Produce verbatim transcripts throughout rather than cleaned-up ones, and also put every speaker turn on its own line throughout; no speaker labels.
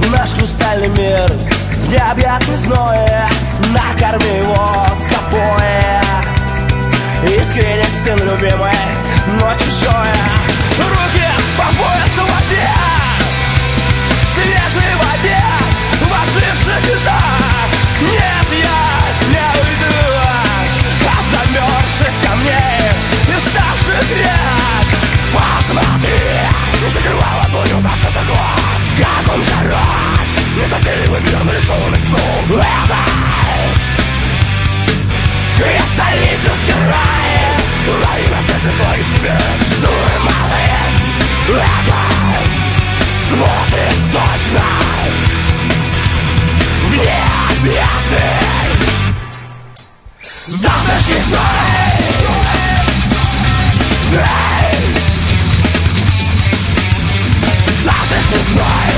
наш хрустальный мир в необъятной зное. Накорми его собой. Искренне сын любимый, но чужое. Руки по пояс в воде, свежей воде, в оживших бедах. Нет, я не уйду от замерзших камней и ставших рек. Посмотри, не закрывала болью так такого, как он хорош. Незатейливый мир нарисованный сном. Это кристаллический рай, рай на песне твоей тебе. Штурмовые, это смотрит точно в необъятный завтрашний зной. Завтрашний зной.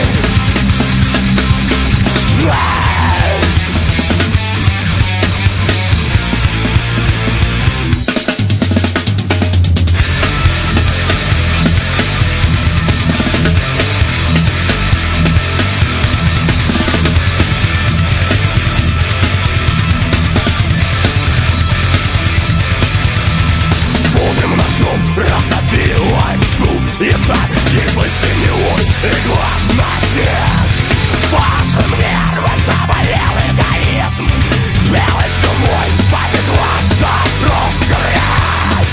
Растопилась шум и так кислый синеон и глаз на тех. Вашим нервам заболел эгоизм, белой чумой потекла добро грязь.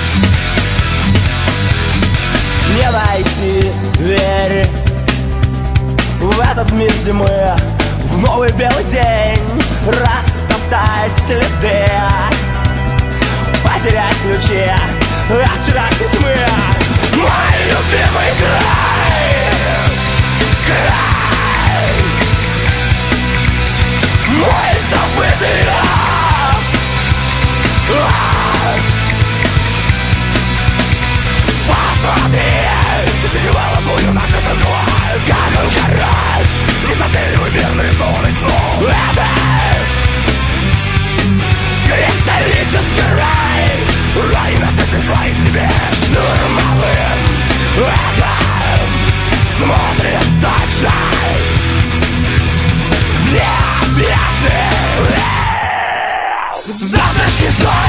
Не найти двери в этот мир зимы, в новый белый день растоптать следы, потерять ключи от вчерашней тьмы. Мой любимый край, край, мой забытый раб. Посмотри, ты перевала болью на катану, как он хорош. Незатейливый мир нарисованный сном. Это кристаллический рай, рай на песне твоей тебе. Штурмовым это смотрит точно в необъятный завтрашний сон.